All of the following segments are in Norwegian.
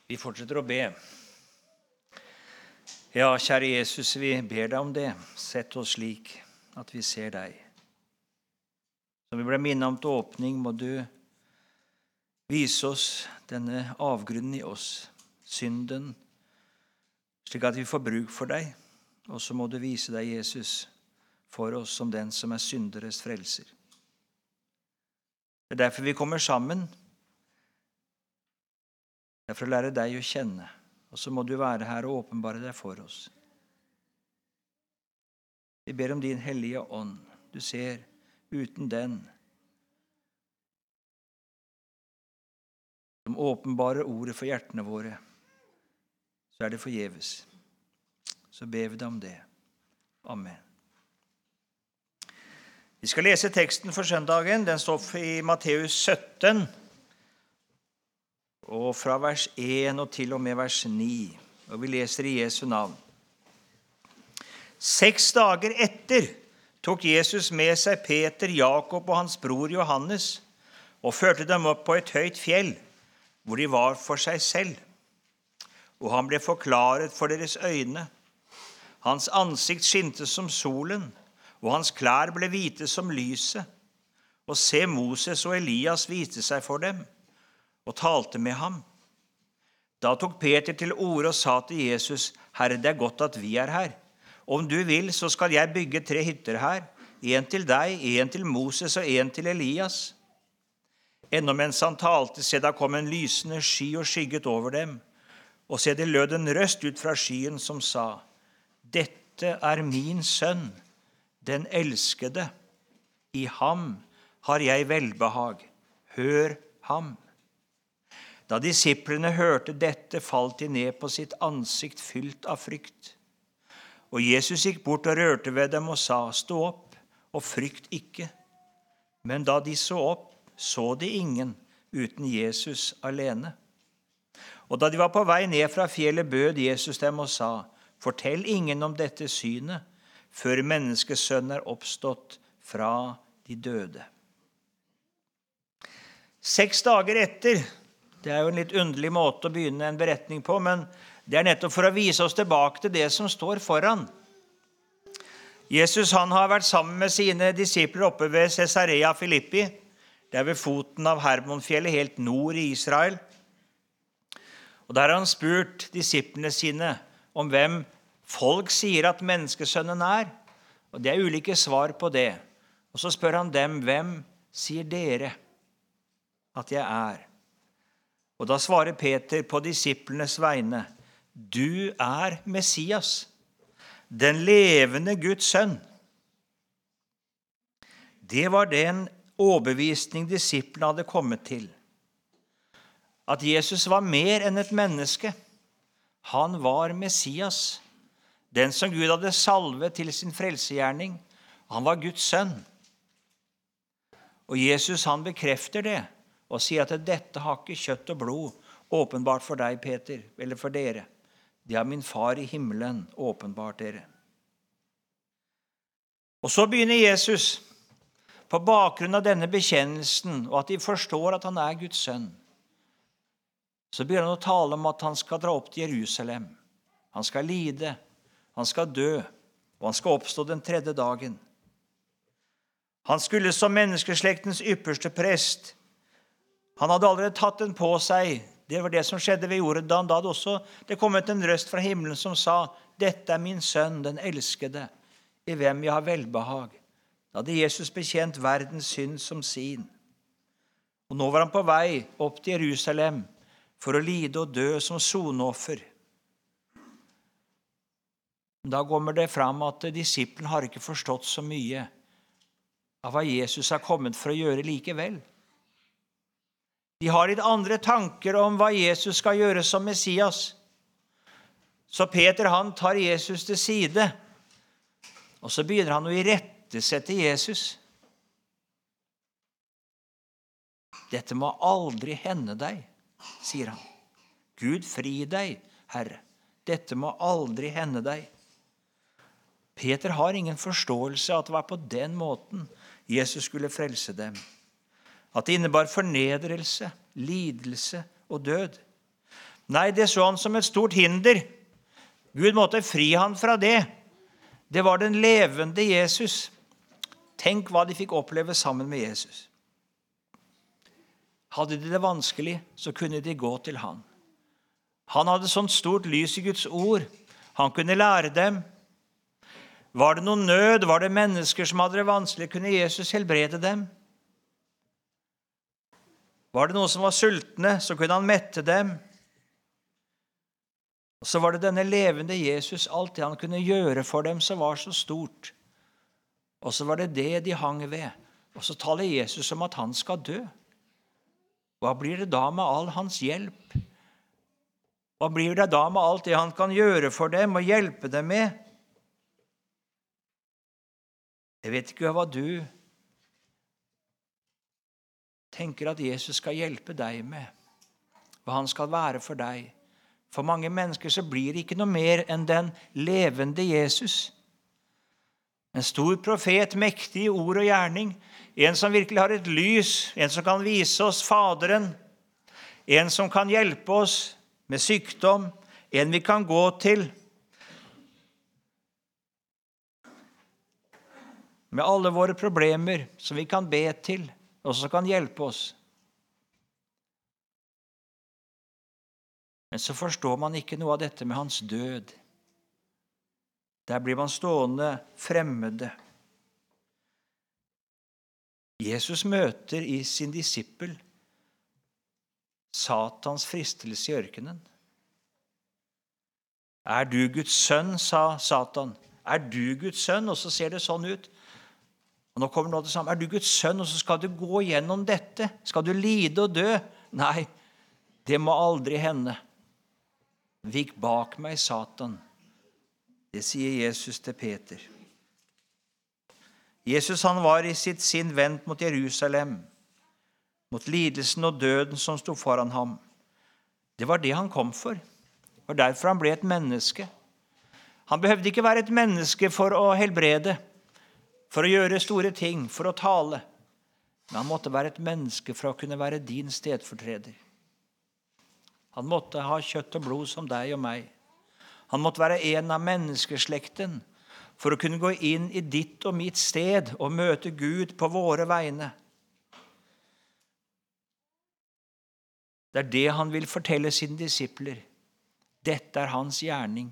Vi fortsetter å be. Ja, kjære Jesus, vi ber deg om det. Sett oss slik at vi ser deg. Som vi ble minnet om til åpning, må du vise oss denne avgrunnen i oss, synden, slik at vi får bruk for deg. Og så må du vise deg, Jesus, for oss som den som er synderes frelser. Det er derfor vi kommer sammen. Det er for å lære deg å kjenne, og så må du være her og åpenbare deg for oss. Vi ber om din hellige ånd. Du ser, uten den, som åpenbare ordet for hjertene våre, så er det forgjeves. Så ber vi deg om det. Amen. Vi skal lese teksten for søndagen. Den står i Matteus 17, og fra vers 1 og til og med vers 9. Og vi leser i Jesu navn. 6 dager etter tok Jesus med seg Peter, Jakob og hans bror Johannes og førte dem opp på et høyt fjell, hvor de var for seg selv. Og han ble forklaret for deres øyne. Hans ansikt skinte som solen, og hans klær ble hvite som lyset. Og se, Moses og Elias viste seg for dem og talte med ham. Da tok Peter til orde og sa til Jesus: Herre, det er godt at vi er her. Om du vil, så skal jeg bygge 3 hytter her, en til deg, en til Moses og en til Elias. Ennå mens han talte, se, da kom en lysende sky og skygget over dem. Og se, det lød en røst ut fra skyen som sa: Dette er min sønn, den elskede. I ham har jeg velbehag. Hør ham. Da disiplene hørte dette, falt de ned på sitt ansikt fylt av frykt. Og Jesus gikk bort og rørte ved dem og sa: Stå opp og frykt ikke. Men da de så opp, så de ingen uten Jesus alene. Og da de var på vei ned fra fjellet, bød Jesus dem og sa: Fortell ingen om dette synet, før menneskesønnen er oppstått fra de døde. 6 dager etter. Det er jo en litt underlig måte å begynne en beretning på, men det er nettopp for å vise oss tilbake til det som står foran. Jesus han har vært sammen med sine disipler oppe ved Caesarea Philippi. Det er ved foten av Hermonfjellet, helt nord i Israel. Og der har han spurt disiplene sine om hvem folk sier at menneskesønnen er. Og det er ulike svar på det. Og så spør han dem: Hvem sier dere at jeg er? Og da svarer Peter på disiplenes vegne: Du er Messias, den levende Guds sønn. Det var den overbevisning disiplene hadde kommet til. At Jesus var mer enn et menneske. Han var Messias, den som Gud hadde salvet til sin frelsegjerning. Han var Guds sønn. Og Jesus han bekrefter det og sier at dette har ikke kjøtt og blod åpenbart for deg, Peter, eller for dere. Det har min far i himmelen åpenbart dere. Og så begynner Jesus, på bakgrunn av denne bekjennelsen, og at de forstår at han er Guds sønn, så begynner han å tale om at han skal dra opp til Jerusalem. Han skal lide, han skal dø, og han skal oppstå den 3. dagen. Han skulle som menneskeslektens ypperste prest. Han hadde allerede tatt den på seg. Det var det som skjedde ved Jordan. Da hadde også det kommet en røst fra himmelen som sa: Dette er min sønn, den elskede, i hvem jeg har velbehag. Da hadde Jesus bekjent verdens synd som sin. Og nå var han på vei opp til Jerusalem for å lide og dø som sonoffer. Da kommer det fram at disiplene har ikke forstått så mye av hva Jesus har kommet for å gjøre likevel. De har litt andre tanker om hva Jesus skal gjøre som Messias. Så Peter han tar Jesus til side, og så begynner han å irettesette Jesus. Dette må aldri hende deg, sier han. Gud fri deg, Herre. Dette må aldri hende deg. Peter har ingen forståelse av at det var på den måten Jesus skulle frelse dem. At det innebar fornedrelse, lidelse og død. Nei, det så han som et stort hinder. Gud måtte fri han fra det. Det var den levende Jesus. Tenk hva de fikk oppleve sammen med Jesus. Hadde de det vanskelig, så kunne de gå til han. Han hadde sånt stort lys i Guds ord. Han kunne lære dem. Var det noen nød, var det mennesker som hadde det vanskelig, kunne Jesus helbrede dem. Var det noen som var sultne, så kunne han mette dem. Og så var det denne levende Jesus, alt det han kunne gjøre for dem som var så stort. Og så var det det de hang ved. Og så taler Jesus om at han skal dø. Hva blir det da med all hans hjelp? Hva blir det da med alt det han kan gjøre for dem og hjelpe dem med? Jeg vet ikke hva du tenker at Jesus skal hjelpe deg med, hva han skal være for deg. For mange mennesker så blir det ikke noe mer enn den levende Jesus. En stor profet, mektig i ord og gjerning, en som virkelig har et lys, en som kan vise oss Faderen, en som kan hjelpe oss med sykdom, en vi kan gå til, med alle våre problemer som vi kan be til, og som kan hjelpe oss. Men så forstår man ikke noe av dette med hans død. Der blir man stående fremmede. Jesus møter i sin disippel Satans fristelse i ørkenen. Er du Guds sønn, sa Satan. Er du Guds sønn? Og så ser det sånn ut. Og nå kommer noe til sammen. Er du Guds sønn, og så skal du gå gjennom dette? Skal du lide og dø? Nei, det må aldri hende. Vik bak meg, Satan. Det sier Jesus til Peter. Jesus han var i sitt sinn vendt mot Jerusalem, mot lidelsen og døden som sto foran ham. Det var det han kom for. Det var derfor han ble et menneske. Han behøvde ikke være et menneske for å helbrede, for å gjøre store ting, for å tale. Men han måtte være et menneske for å kunne være din stedfortreder. Han måtte ha kjøtt og blod som deg og meg. Han måtte være en av menneskeslekten for å kunne gå inn i ditt og mitt sted og møte Gud på våre vegne. Det er det han vil fortelle sine disipler. Dette er hans gjerning.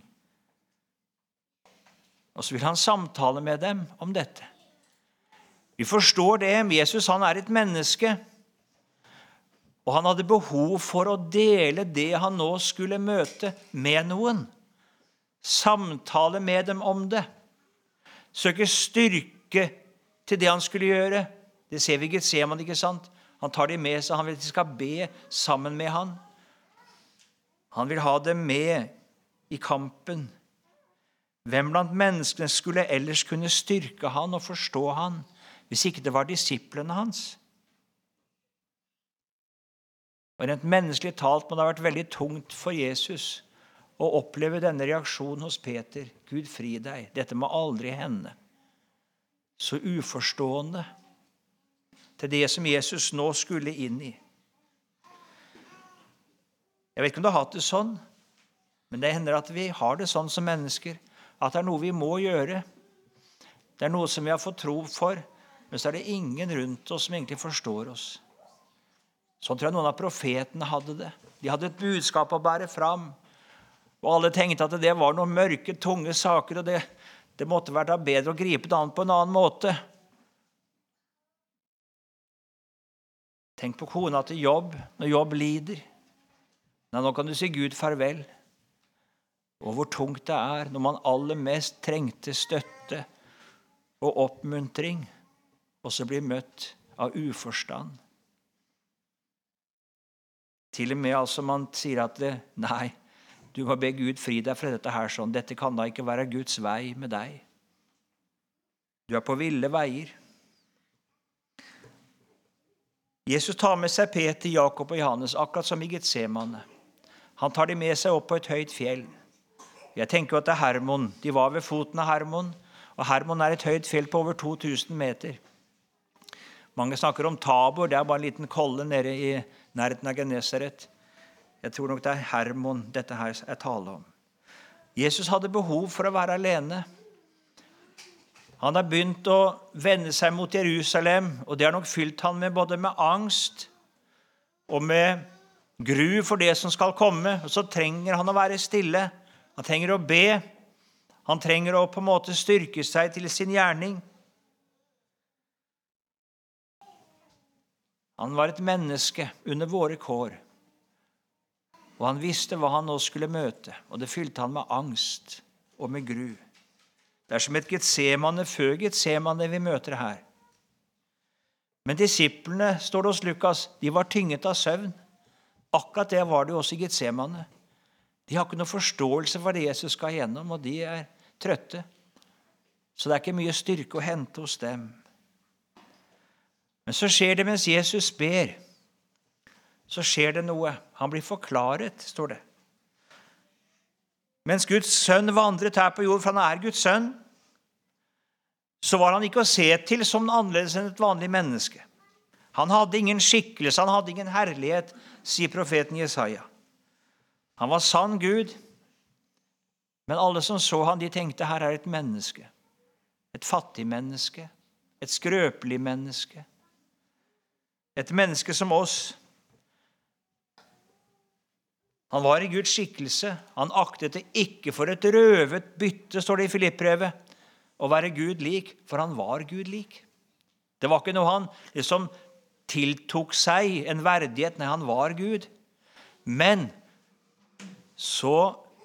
Og så vil han samtale med dem om dette. Vi forstår det. Jesus han er et menneske. Og han hadde behov for å dele det han nå skulle møte med noen. Samtale med dem om det. Søke styrke til det han skulle gjøre. Det ser vi i Getsemane, ikke sant? Han tar dem med seg. Han vil at de skal be sammen med han. Han vil ha dem med i kampen. Hvem blant menneskene skulle ellers kunne styrke han og forstå han, hvis ikke det var disiplene hans? Og rent menneskelig talt må det ha vært veldig tungt for Jesus å oppleve denne reaksjonen hos Peter. Gud fri deg, dette må aldri hende. Så uforstående til det som Jesus nå skulle inn i. Jeg vet ikke om du har hatt det sånn, men det hender at vi har det sånn som mennesker, at det er noe vi må gjøre. Det er noe som vi har fått tro for, men så er det ingen rundt oss som egentlig forstår oss. Sånn tror jeg noen av profetene hadde det. De hadde et budskap å bære fram, og alle tenkte at det var noen mørke, tunge saker, og det måtte være bedre å gripe det an på en annen måte. Tenk på kona til Jobb, når Jobb lider. Nei, nå kan du si Gud farvel. Og hvor tungt det er når man aller mest trengte støtte og oppmuntring, og så blir møtt av uforstand. Til og med altså man sier at nei, du må be Gud fri deg fra dette her sånn. Dette kan da ikke være Guds vei med deg. Du er på ville veier. Jesus tar med seg Peter, Jakob og Johannes, akkurat som i Getsemane. Han tar dem med seg opp på et høyt fjell. Jeg tenker at det er Hermon. De var ved foten av Hermon, og Hermon er et høyt fjell på over 2000 meter. Mange snakker om Tabor, det er bare en liten kolle nede i nærheten av Genesaret. Jeg tror nok det Hermon dette her er tale om. Jesus hadde behov for å være alene. Han har begynt å vende seg mot Jerusalem, og det har nok fylt han med både med angst og med gru for det som skal komme. Og så trenger han å være stille. Han trenger å be. Han trenger å på en måte styrke seg til sin gjerning. Han var et menneske under våre kår. Og han visste hva han nå skulle møte, og det fylte han med angst og med gru. Det som et Getsemane før Getsemane vi møter her. Men disiplene, står det hos Lukas, de var tynget av søvn. Akkurat det var det også i Getsemane. De har ikke noe forståelse for det Jesus skal gjennom, og de er trøtte. Så det er ikke mye styrke å hente hos dem. Men så skjer det mens Jesus ber. Så skjer det noe. Han blir forklaret, står det. Mens Guds sønn vandret her på jord, for han er Guds sønn, så var han ikke å se til som annerledes enn et vanlig menneske. Han hadde ingen skikkelse, han hadde ingen herlighet, sier profeten Jesaja. Han var sann Gud, men alle som så han, de tenkte, her er et menneske. Et fattig menneske, et skrøpelig menneske. Et menneske som oss. Han var i Guds skikkelse. Han aktet det ikke for et røvet bytte, står det i Filippbrevet, å være Gud lik, for han var Gud lik. Det var ikke noe han liksom tiltok seg en verdighet, nei, han var Gud. Men så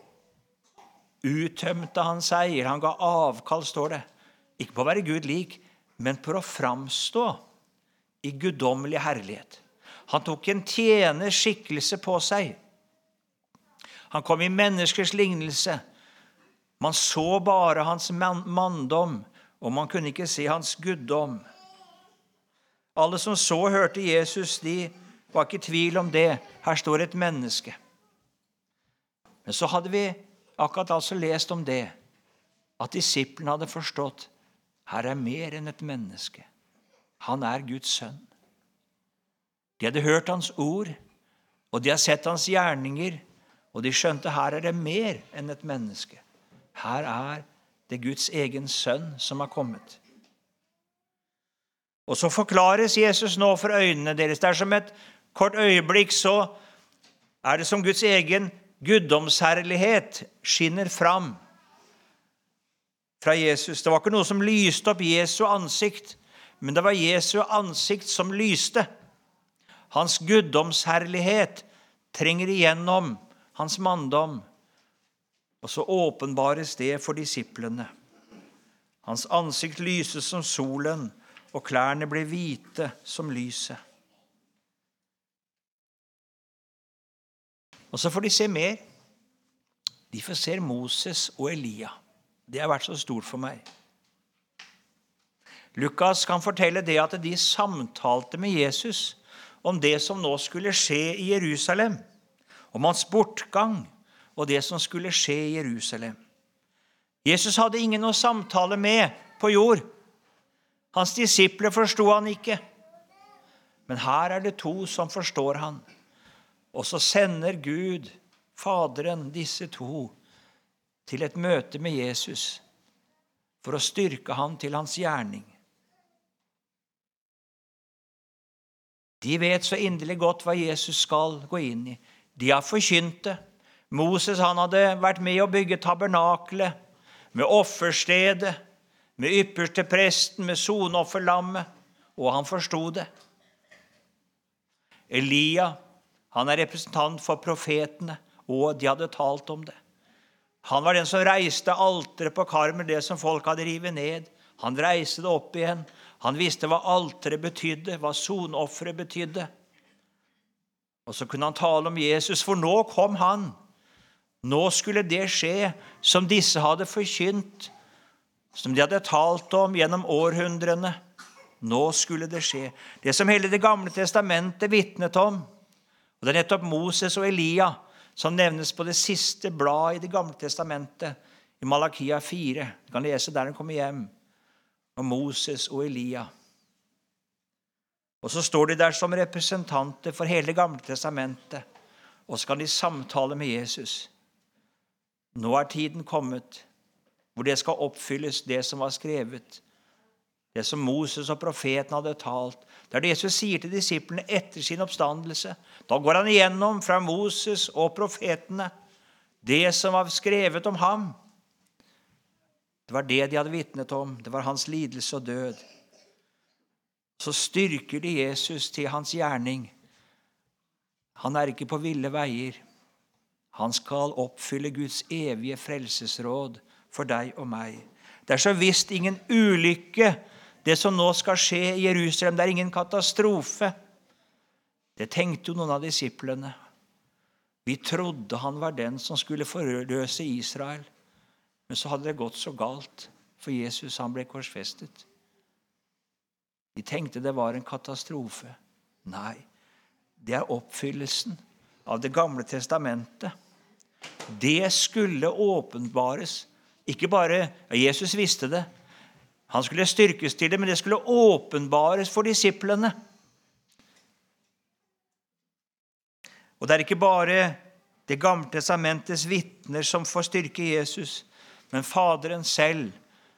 uttømte han seg, han ga avkall, står det, ikke på å være Gud lik, men på å framstå i guddommelig herlighet. Han tok en tjeners skikkelse på seg. Han kom i menneskers lignelse. Man så bare hans manndom, og man kunne ikke se hans guddom. Alle som så og hørte Jesus, de var ikke i tvil om det. Her står et menneske. Men så hadde vi akkurat altså lest om det, at disiplene hadde forstått, her er mer enn et menneske. Han er Guds sønn. De hadde hørt hans ord, og de har sett hans gjerninger, og de skjønte, her er det mer enn et menneske. Her er det Guds egen sønn som har kommet. Og så forklares Jesus nå for øynene deres. Det er som et kort øyeblikk, så er det som Guds egen guddomsherlighet skinner fram fra Jesus. Det var ikke noe som lyste opp Jesu ansikt, men det var Jesu ansikt som lyste. Hans guddomsherlighet trenger igjennom hans manndom, og så åpenbares det for disiplene. Hans ansikt lyses som solen, og klærne blir hvite som lyset. Og så får de se mer. De får se Moses og Elia. Det har vært så stort for meg. Lukas kan fortelle det at de samtalte med Jesus om det som nå skulle skje i Jerusalem, om hans bortgang og det som skulle skje i Jerusalem. Jesus hadde ingen å samtale med på jord. Hans disipler forstod han ikke. Men her er det to som forstår han. Og så sender Gud, Faderen, disse to til et møte med Jesus for å styrke ham til hans gjerning. De vet så inderlig godt hva Jesus skal gå inn i. De har forkynt det. Moses, han hadde vært med å bygge tabernaklet, med offerstedet, med ypperste presten, med sonofferlammet, og han forstod det. Elia, han er representant for profetene, og de hadde talt om det. Han var den som reiste alteret på Karmel, det som folk hadde rivet ned. Han reiste det opp igjen. Han visste hva alteret betydde, hva sonofferet betydde. Og så kunne han tale om Jesus, for nå kom han. Nå skulle det skje som disse hadde forkynt, som de hadde talt om gjennom århundrene. Nå skulle det skje. Det som hele det gamle testamentet vitnet om. Og det er nettopp Moses og Elia som nevnes på det siste bladet i det gamle testamentet, i Malakia 4. Du kan lese der den kommer hjem, om Moses og Elia. Og så står de der som representanter for hele det gamle testamentet og så kan de samtale med Jesus. Nå er tiden kommet, hvor det skal oppfylles det som var skrevet, det som Moses og profeten hadde talt. Det er det Jesus sier til disiplene etter sin oppstandelse. Da går han igjennom fra Moses og profetene, det som var skrevet om ham. Det var det de hadde vitnet om. Det var hans lidelse og død. Så styrker de Jesus til hans gjerning. Han er ikke på ville veier. Han skal oppfylle Guds evige frelsesråd for deg og meg. Det er så visst ingen ulykke, det som nå skal skje i Jerusalem. Det er ingen katastrofe. Det tenkte jo noen av disiplene. Vi trodde han var den som skulle forløse Israel. Men så hadde det gått så galt, for Jesus han ble korsfestet. De tenkte det var en katastrofe. Nei, det er oppfyllelsen av det gamle testamentet. Det skulle åpenbares. Ikke bare, Jesus visste det. Han skulle styrkes til det, men det skulle åpenbares for disiplene. Og det er ikke bare det gamle testamentets vitner som får styrke Jesus, men Faderen selv.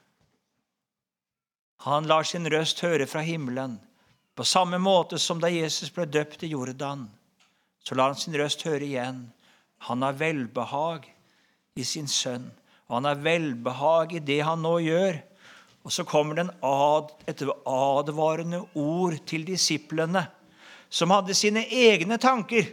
Han lar sin røst høre fra himmelen. På samme måte som da Jesus ble døpt i Jordan, så lar han sin røst høre igjen. Han har velbehag i sin sønn, og han har velbehag i det han nå gjør. Og så kommer det et advarende ord til disiplene, som hadde sine egne tanker,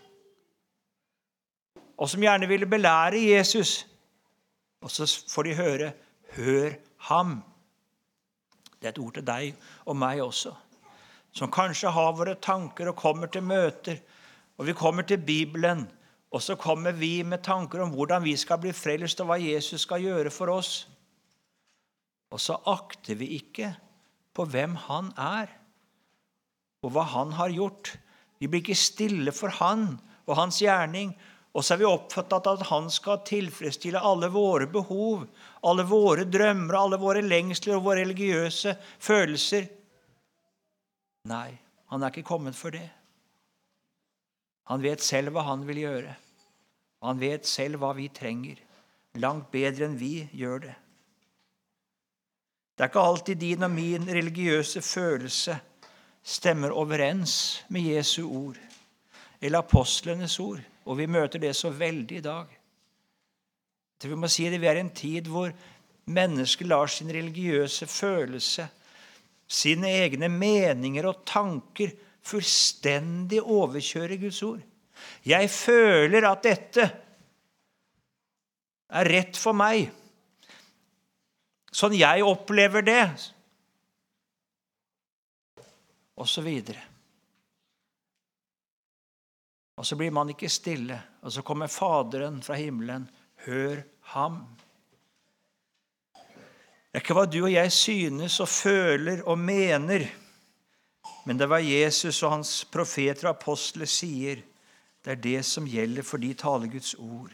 og som gjerne ville belære Jesus. Og så får de høre, hør ham. Det er et ord til deg og meg også, som kanskje har våre tanker og kommer til møter, og vi kommer til Bibelen, og så kommer vi med tanker om hvordan vi skal bli frelst og hva Jesus skal gjøre for oss. Og så akter vi ikke på hvem han er, og hva han har gjort. Vi blir ikke stille for han og hans gjerning, og så er vi oppfattet at han skal tilfredsstille alle våre behov, alle våre drømmer, alle våre lengsler og våre religiøse følelser. Nei, han er ikke kommet for det. Han vet selv hva han vil gjøre. Han vet selv hva vi trenger, langt bedre enn vi gjør det. Det er ikke alltid din og min religiøse følelse stemmer overens med Jesu ord, eller apostlenes ord, og vi møter det så veldig i dag. Så vi må si det, vi er i en tid hvor mennesker lar sin religiøse følelse, sine egne meninger og tanker fullstendig overkjøre Guds ord. Jeg føler at dette er rett for meg, sånn jeg opplever det, og så videre. Og så blir man ikke stille, og så kommer Faderen fra himmelen, hør ham. Det er ikke hva du og jeg synes og føler og mener, men det er hva Jesus og hans profeter og apostler sier. Det er det som gjelder, for de taler Guds ord.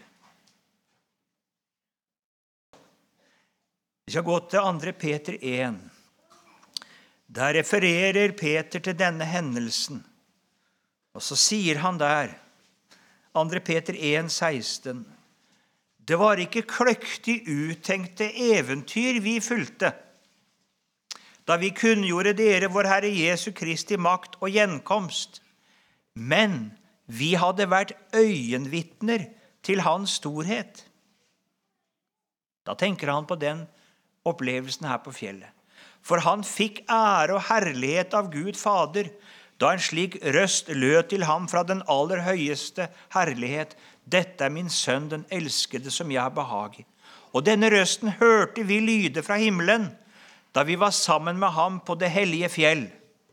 Vi skal gå til 2. Peter 1. Der refererer Peter til denne hendelsen. Og så sier han der, 2. Peter 1, 16, det var ikke kløktig uttenkte eventyr vi fulgte, da vi kunngjorde dere vår Herre Jesu Kristi makt og gjenkomst, men vi hadde vært øyenvitner til hans storhet. Da tenker han på den opplevelsen her på fjellet. For han fikk ære og herlighet av Gud Fader, da en slik røst lød til ham fra den aller høyeste herlighet. Dette er min sønn, den elskede, som jeg har behag i. Og denne røsten hørte vi lyde fra himmelen, da vi var sammen med ham på det hellige fjell.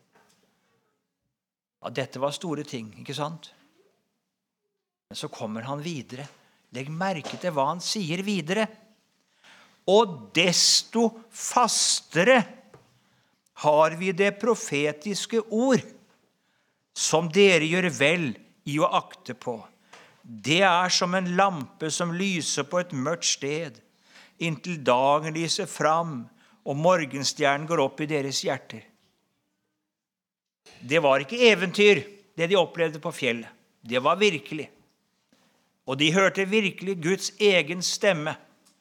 Ja, dette var store ting, ikke sant? Men så kommer han videre. Legg merke til hva han sier videre. Og desto fastere har vi det profetiske ord, som dere gjør vel i å akte på. Det er som en lampe som lyser på et mørkt sted, inntil dagen lyser fram, og morgenstjernen går opp i deres hjerter. Det var ikke eventyr, det de opplevde på fjellet. Det var virkelig. Og de hørte virkelig Guds egen stemme.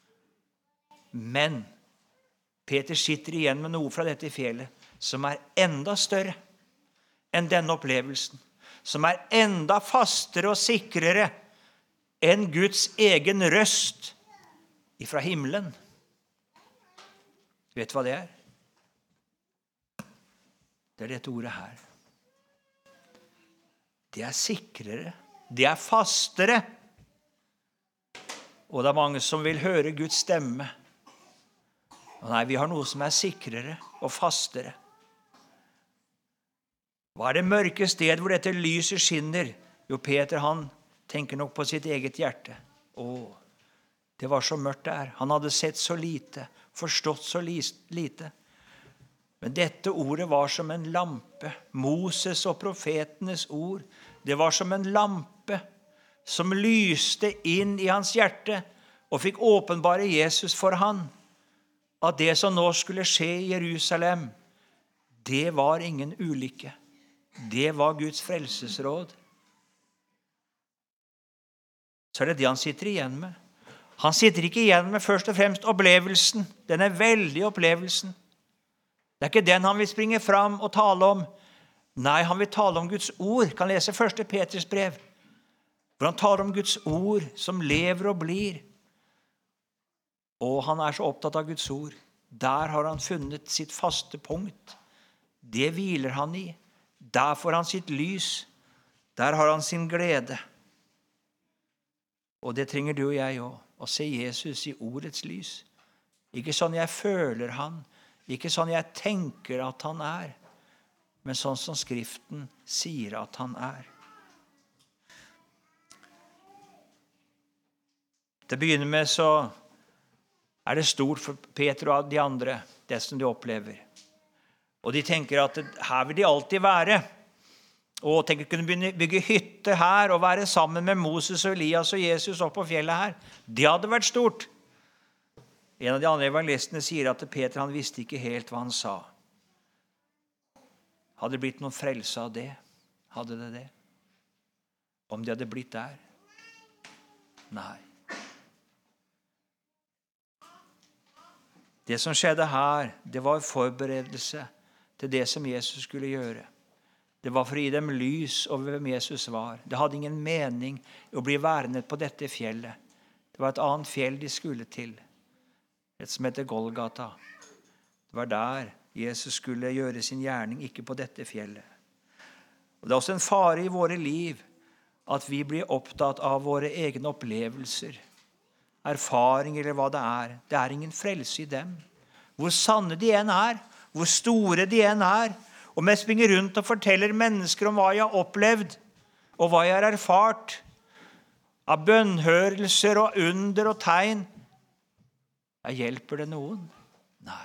Men Peter sitter igjen med noe fra dette fjellet som enda større enn denne opplevelsen. Som enda fastere og sikrere enn Guds egen røst ifra himmelen. Vet du hva det er? Det er dette ordet her. Det er sikrere. Det er fastere. Og det er mange som vil høre Guds stemme. Og nei, vi har noe som er sikrere og fastere. Hva er det mørke sted hvor dette lyset skinner? Jo, Peter, han tenker nok på sitt eget hjerte. Det var så mørkt der. Han hadde sett så lite, forstått så lite. Men dette ordet var som en lampe. Moses og profetenes ord. Det var som en lampe som lyste inn i hans hjerte og fikk åpenbare Jesus for han. At det som nå skulle skje i Jerusalem, det var ingen ulykke. Det var Guds frelsesråd. Så er det han sitter igjen med. Han sitter ikke igjen med først og fremst opplevelsen. Denne veldige opplevelsen. Det er ikke den han vil springe fram og tale om. Nei, han vil tale om Guds ord. Kan lese 1. Peters brev. Hvor han taler om Guds ord som lever og blir. Og han er så opptatt av Guds ord. Der har han funnet sitt faste punkt. Det hviler han i. Der får han sitt lys. Der har han sin glede. Og det trenger du og jeg også. Å se Jesus i ordets lys. Ikke sånn jeg føler han. Ikke sånn jeg tenker at han er. Men sånn som Skriften sier at han er. Til å begynne med så er det stort for Peter og de andre, det som de opplever. Og de tenker at her vil de alltid være. Og tenker å kunne bygge hytte her og være sammen med Moses og Elias og Jesus opp på fjellet her. Det hadde vært stort. En av de andre evangelistene sier at Peter han visste ikke helt hva han sa. Hadde det blitt noen frelse av det? Hadde det det? Om det hadde blitt der? Nei. Det som skjedde her, det var forberedelse til det som Jesus skulle gjøre. Det var for å gi dem lys over hvem Jesus var. Det hadde ingen mening å bli værende på dette fjellet. Det var et annet fjell de skulle til. Et som heter Golgata. Det var der Jesus skulle gjøre sin gjerning, ikke på dette fjellet. Og det er også en fare i våre liv at vi blir opptatt av våre egne opplevelser, erfaring eller hva det er. Det er ingen frelse i dem. Hvor sanne de enn er, hvor store de enn er. Om jeg springer rundt og forteller mennesker om hva jeg har opplevd, og hva jeg har erfart, av bønnhørelser og under og tegn, hjelper det noen? Nei.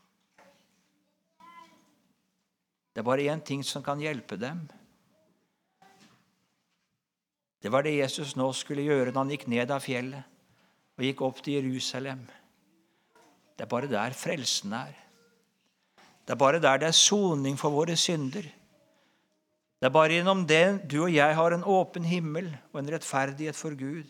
Det er bare en ting som kan hjelpe dem. Det var det Jesus nå skulle gjøre når han gikk ned av fjellet og gikk opp til Jerusalem. Det er bare der frelsen er. Det er bare der det er soning for våre synder. Det er bare gjennom det du og jeg har en åpen himmel og en rettferdighet for Gud.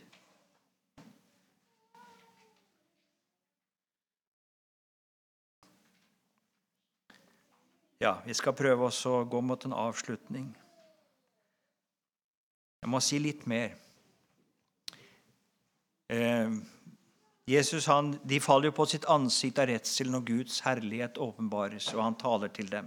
Ja, vi skal prøve oss å gå mot en avslutning. Jeg må si litt mer. Jesus, de faller jo på sitt ansikt av redsel når Guds herlighet åpenbares, og han taler til dem.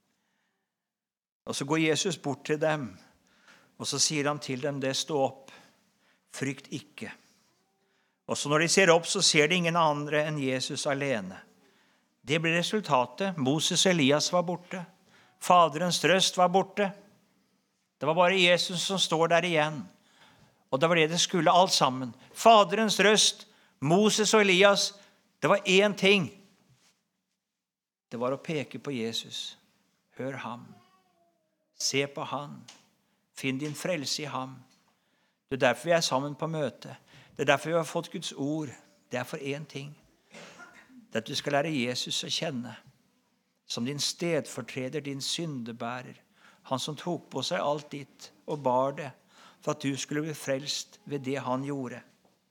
Og så går Jesus bort til dem, og så sier han til dem det: stå opp, frykt ikke. Og så når de ser opp, så ser de ingen andre enn Jesus alene. Det ble resultatet. Moses og Elias var borte. Faderens røst var borte. Det var bare Jesus som står der igjen. Og det var det skulle alt sammen. Faderens røst, Moses og Elias, det var én ting. Det var å peke på Jesus. Hør ham. Se på han. Finn din frelse i ham. Det er derfor vi er sammen på møte. Det er derfor vi har fått Guds ord. Det er for én ting. Det er at du skal lære Jesus å kjenne. Som din stedfortreder, din syndebærer. Han som tok på seg alt ditt og bar det. for at du skulle bli frelst ved det han gjorde.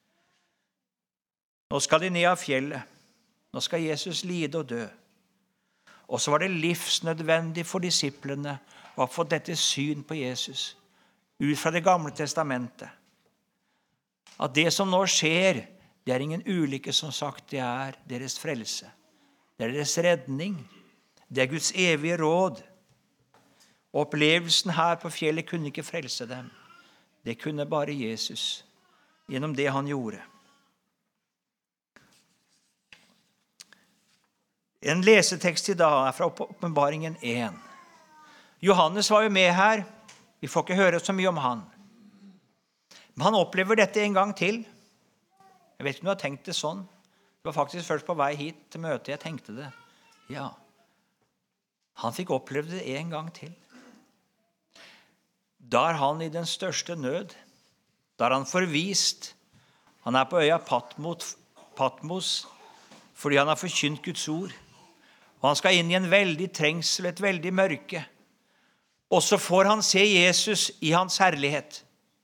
Nå skal de ned av fjellet. Nå skal Jesus lide og dø. Og så var det livsnødvendig for disiplene å få dette syn på Jesus, ut fra det gamle testamentet. At det som nå skjer, det er ingen ulykke, som sagt, det er deres frelse. Det er deres redning. Det er Guds evige råd. Opplevelsen her på fjellet kunne ikke frelse dem. Det kunne bare Jesus, gjennom det han gjorde. En lesetekst i dag er fra Åpenbaringen 1. Johannes var jo med her. Vi får ikke høre så mye om han. Men han opplever dette en gang til. Jeg vet ikke om du har tenkt det sånn. Det var faktisk først på vei hit til møtet jeg tenkte det. Ja, han fikk oppleve det en gang til. Da er han i den største nød. Da er han forvist. Han er på øya Patmos fordi han har forkynt Guds ord. Og han skal inn i en veldig trengsel, et veldig mørke. Og så får han se Jesus i hans herlighet.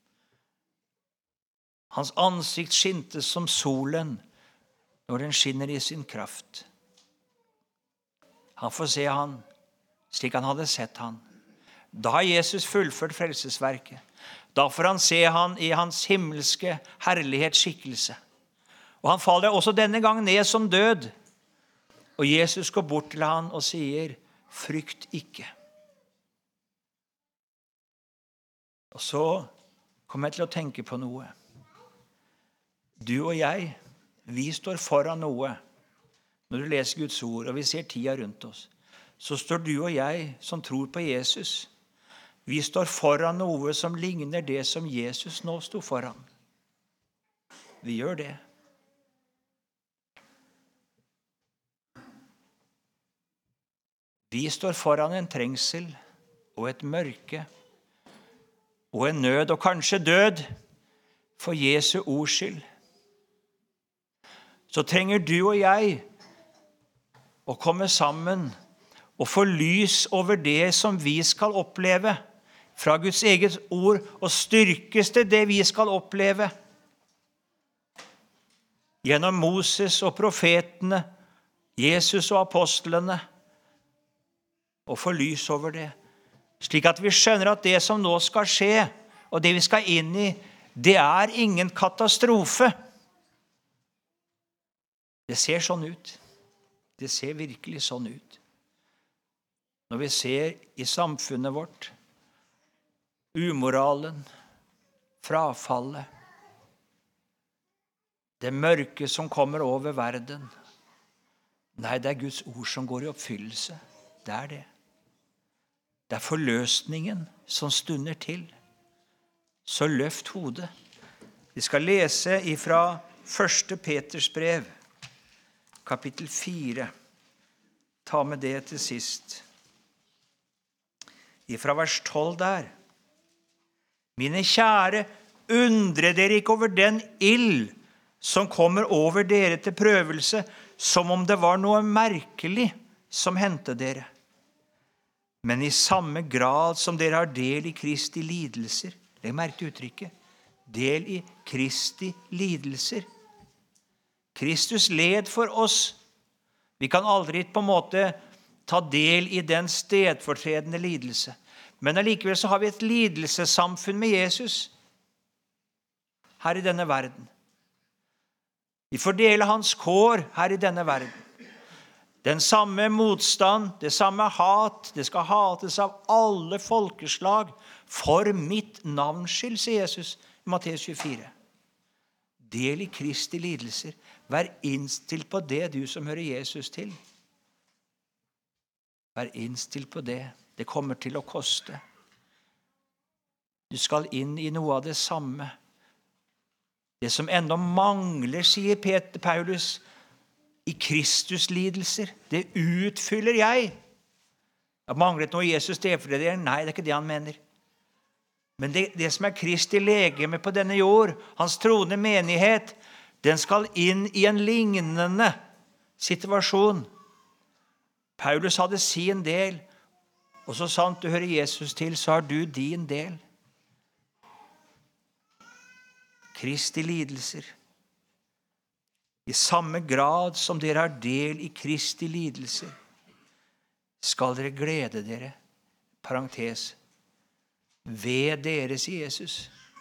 Hans ansikt skinte som solen når den skinner i sin kraft. Han får se han slik han hadde sett han. Da har Jesus fullført frelsesverket. Da får han se han i hans himmelske herlighetsskikkelse. Og han faller også denne gang ned som død. Og Jesus går bort til han og sier, frykt ikke. Og så kommer jeg til å tenke på noe. Du og jeg, vi står foran noe. Når du leser Guds ord, og vi ser tida rundt oss, så står du og jeg som tror på Jesus. Vi står foran noe som ligner det som Jesus nå sto foran. Vi gjør det. Vi står foran en trengsel og et mørke og en nød, og kanskje død, for Jesu ords skyld. Så trenger du og jeg å komme sammen og få lys over det som vi skal oppleve fra Guds eget ord, og styrkes til det vi skal oppleve gjennom Moses og profetene, Jesus og apostlene, og få lys over det, slik at vi skjønner at det som nå skal skje, og det vi skal inn i, det er ingen katastrofe. Det ser sånn ut. Det ser virkelig sånn ut. Når vi ser i samfunnet vårt, umoralen, frafallet, det mørke som kommer over verden. Nei, det er Guds ord som går i oppfyllelse. Det er det. Det er forløsningen som stunder til. Så løft hodet. Vi skal lese ifra 1. Peters brev, kapittel 4. Ta med det til sist. Ifra vers 12 der. Mine kjære, undre dere ikke over den ild som kommer over dere til prøvelse, som om det var noe merkelig som hendte dere. Men i samme grad som dere har del i Kristi lidelser. Legg merke til uttrykket. Del i Kristi lidelser. Kristus led for oss. Vi kan aldri på en måte ta del i den stedfortredende lidelse. Men allikevel så har vi et lidelsessamfunn med Jesus her i denne verden. Vi får dele hans kår her i denne verden. Den samme motstand, det samme hat, det skal hates av alle folkeslag for mitt navns skyld, sier Jesus i Matteus 24. Del i Kristi lidelser. Vær innstilt på det, du som hører Jesus til. Vær innstilt på det. Det kommer til å koste. Du skal inn i noe av det samme. Det som enda mangler, sier Paulus, i Kristus lidelser, det utfyller jeg. Det manglet noe Jesus det for det. Nei, det er ikke det han mener. Men det som er Kristi legeme på denne jord, hans troende menighet, den skal inn i en lignende situasjon. Paulus hadde sin del, og så sant du hører Jesus til, så har du din del. Kristi lidelser. I samme grad som dere har del i Kristi lidelser, skal dere glede dere, parentes, ved deres Jesus.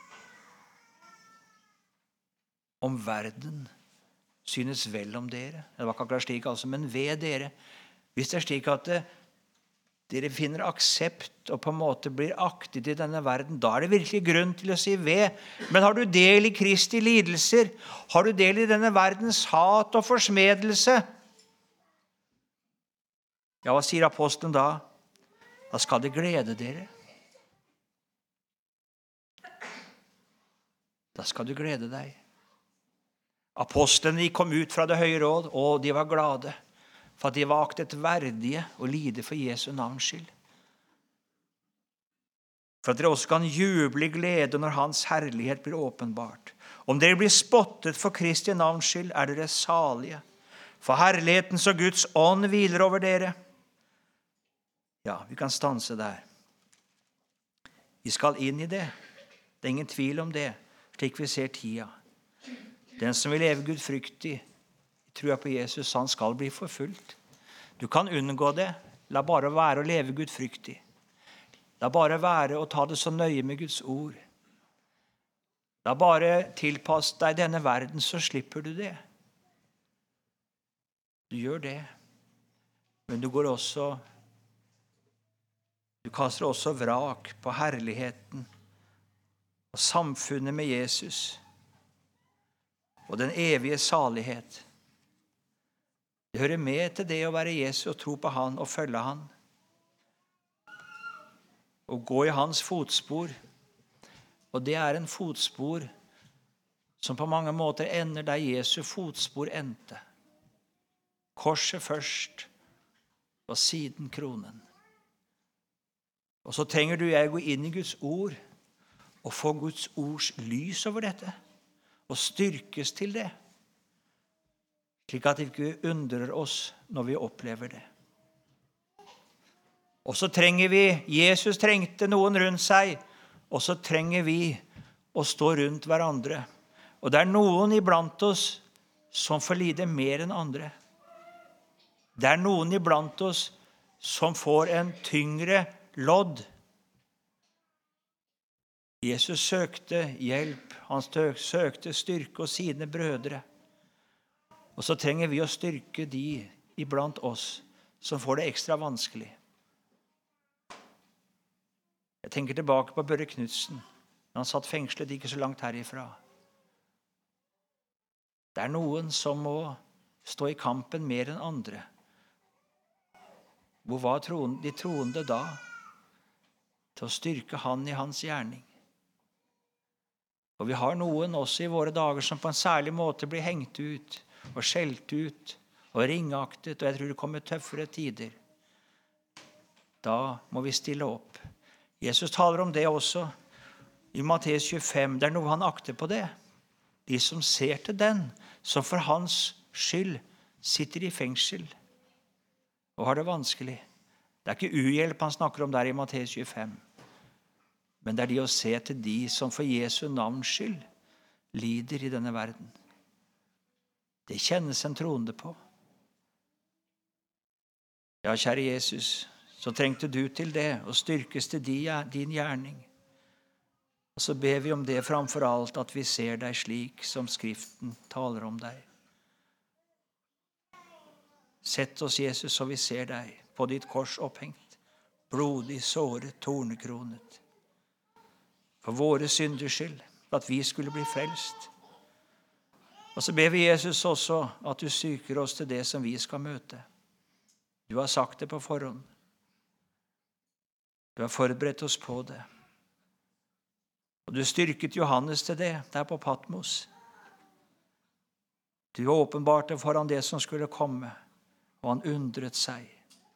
Om verden synes vel om dere. Det var ikke akkurat slik, altså, men ved dere. Hvis det er slik at dere finner aksept og på en måte blir aktet i denne verden, da er det virkelig grunn til å si ved. Men har du del i Kristi lidelser? Har du del i denne verdens hat og forsmedelse? Ja, hva sier apostelen da? Da skal det glede dere. Da skal du glede deg. Apostlene kom ut fra det høye råd, og de var glade, for at de var aktet verdige å lide for Jesu navns skyld. For at dere også kan juble i glede når hans herlighet blir åpenbart. Om dere blir spottet for Kristi navns skyld, er dere salige, for herlighetens og Guds ånd hviler over dere. Ja, vi kan stanse der. Vi skal inn i det. Det er ingen tvil om det, slik vi ser tida. Den som vil leve gudfryktig, tror jeg på Jesus, han skal bli forfulgt. Du kan unngå det. La bare være å leve gudfryktig. La bare være å ta det så nøye med Guds ord. La bare tilpasse deg denne verden, så slipper du det. Du gjør det. Men du kaster også vrak på herligheten og samfunnet med Jesus og den evige salighet. Det hører med til det å være Jesus og tro på han og følge han. Og gå i hans fotspor. Og det er en fotspor som på mange måter ender der Jesu fotspor endte. Korset først, og siden kronen. Og så trenger du jeg gå inn i Guds ord og få Guds ords lys over dette, og styrkes til det, slik at vi ikke undrer oss når vi opplever det. Og så trenger vi, Jesus trengte noen rundt seg, og så trenger vi å stå rundt hverandre. Og det er noen iblant oss som får lide mer enn andre. Det er noen iblant oss som får en tyngre lodd. Jesus søkte hjelp, han søkte styrke hos sine brødre. Og så trenger vi å styrke de iblant oss som får det ekstra vanskelig. Jeg tenker tilbake på Børre Knudsen, når han satt fengslet ikke så langt herifra. Det er noen som må stå i kampen mer enn andre. Hvor var de troende da? Til å styrke han i hans gjerning. Og vi har noen også i våre dager som på en særlig måte blir hengt ut, og skjelt ut, og ringaktet, og jeg tror det kommer tøffere tider. Da må vi stille opp. Jesus taler om det også i Matteus 25. Det er noe han akter på det. De som ser til den, som for hans skyld sitter i fengsel og har det vanskelig. Det er ikke uhjelp han snakker om der i Matteus 25. Men det er de å se til de som for Jesu navns skyld lider i denne verden. Det kjennes en troende på. Ja, kjære Jesus, så trengte du til det, og styrkes til din gjerning. Og så ber vi om det framfor alt, at vi ser deg slik som Skriften taler om deg. Sett oss, Jesus, så vi ser deg på ditt kors opphengt, blodig, såret, tornekronet. For våre synders skyld, for at vi skulle bli frelst. Og så ber vi Jesus også at du styrker oss til det som vi skal møte. Du har sagt det på forhånd. Du har forberedt oss på det. Og du styrket Johannes til det der på Patmos. Du åpenbarte foran det som skulle komme, og han undret seg.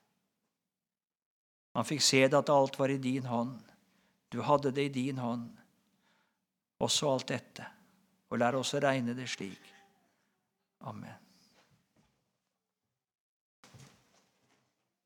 Han fikk se det at alt var i din hånd. Du hadde det i din hånd. Også alt dette. Og lær oss å regne det slik. Amen.